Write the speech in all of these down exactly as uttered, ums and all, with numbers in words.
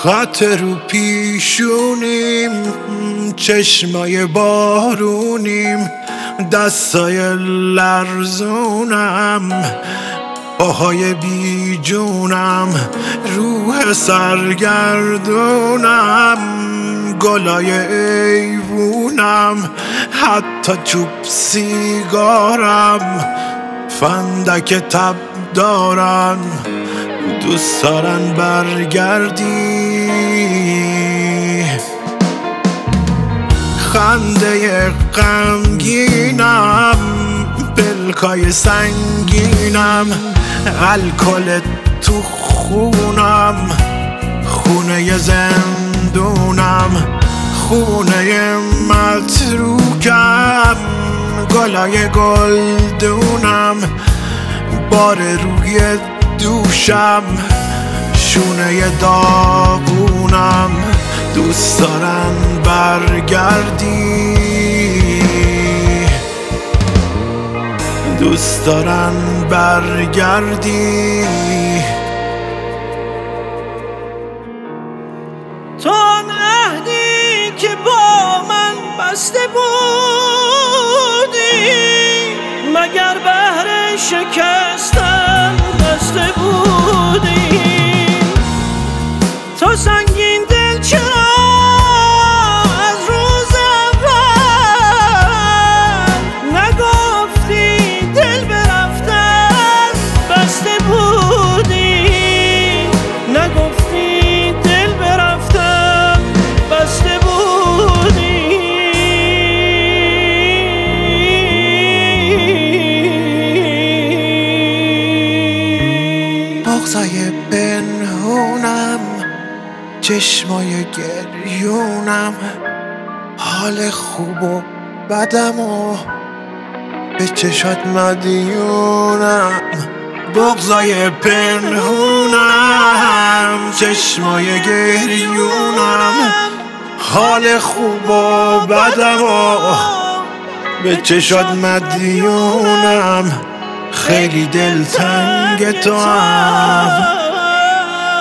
خط رو پیشونیم، چشمای بارونیم، دستای لرزونم، پاهای بی جونم، روح سرگردونم، گلای ایوونم، حتی چوب سیگارم، فندک تب دارن، دوست دارن برگردی. خنده غمگینم، پلکای سنگینم، الکل تو خونم، خونه زندونم، خونه متروکم، گلای گلدونم، بار روی دوشم، شونه داغونم، دوست دارن برگردی، دوست دارن برگردی. تو آن عهدی که با من بسته بودی، مگر بهر شکستن بسته بودی؟ تو سنگین دل چرا از روز اول نگفتی دل به رفتن بسته بودی؟ نگفتی دل به رفتن بسته بودی؟ بغضای پنهونم، چشمای گریونم، حال خوب و بدم و به چشات مدیونم. بغضای پنهونم، چشمای گریونم، حال خوب و بدم و به چشات مدیونم. خیلی دلتنگ تو هم،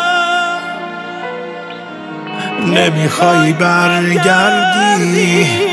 نمیخوای برگردی.